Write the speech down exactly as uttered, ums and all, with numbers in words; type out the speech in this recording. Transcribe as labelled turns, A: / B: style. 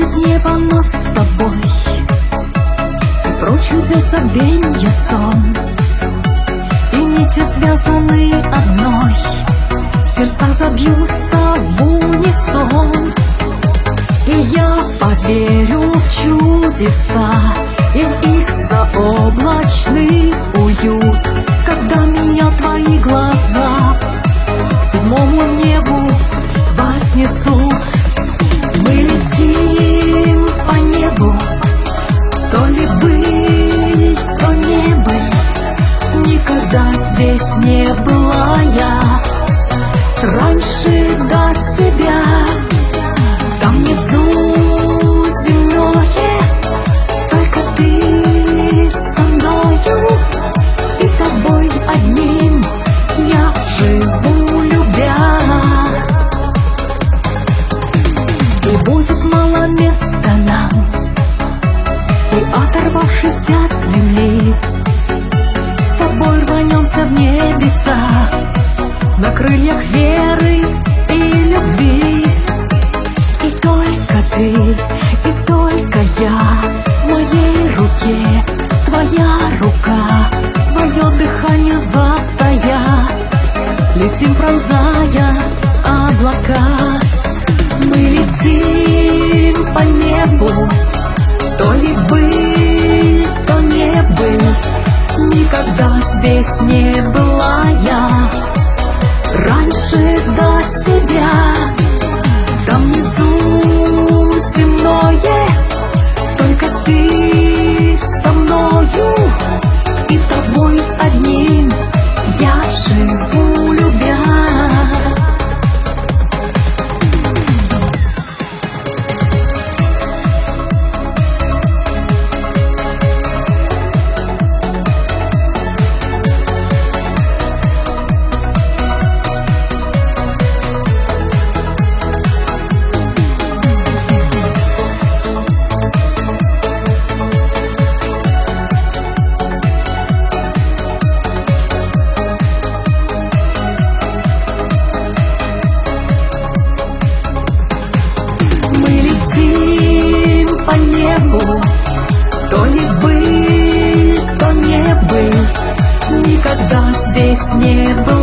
A: будет небо нас с тобой, и прочь уйдет забвенье сон, и нити связаны одной, сердца забьются в унисон. И я поверю в чудеса и в их заоблачный уют, когда меня твои глаза к седьмому небу вознесут. Мы летим по небу, то ли быль, то не быль. Никогда здесь не была я раньше до тебя. Там внизу земное, только ты со мною, и тобой одним я живу, любя. И будет мало места нам, и оторвавшись от земли, с тобой рванемся в небеса на крыльях веры и любви. И только ты, и только я, в моей руке твоя рука, свое дыхание затая, летим, пронзая облака. Мы летим по небу, то ли быль, то не быль. Никогда здесь не была я раньше до тебя. Там внизу земное, только ты со мною, и тобой одним я живу, любя. По небу, то ли быль, то не быль. Никогда здесь не было